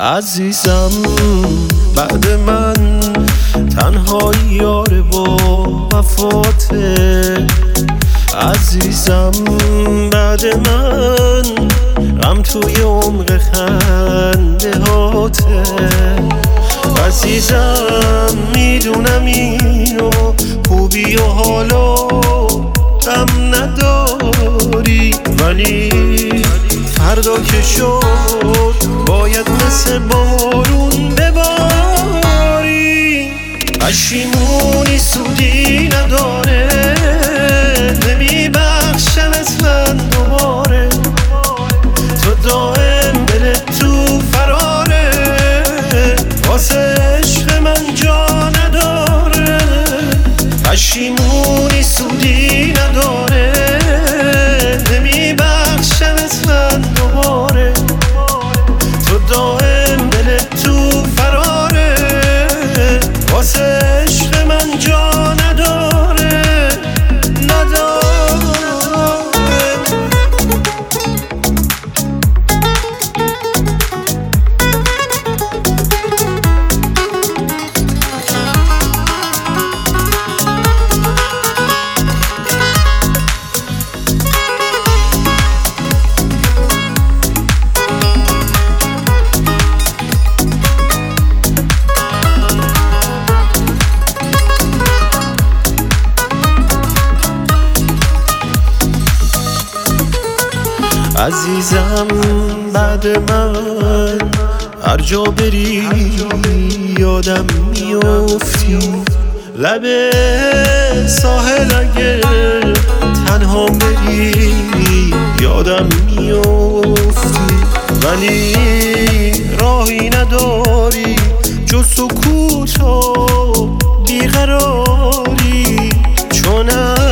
عزیزم بعد من تنهایی یار با وفاته. عزیزم بعد من غم توی عمق خنده هاته. عزیزم میدونم اینو خوبی و حالا غم نداری، ولی فردا که شد باید مثل بارون بباری. پشیمونی سودی نداره، نمیبخشم اصلا دوباره. تو دائم دلت تو فراره، واسه عشق من جا نداره. پشیمونی سودی نداره، نمیبخشم اصلا دوباره. تو دائم دلت تو فراره، واسه عشق من جا نداره. عزیزم بعد من هر جا بری یادم میافتی. لب ساحل اگه تنها بری یادم میافتی، ولی راهی نداری جز سکوت و بیقراری. چون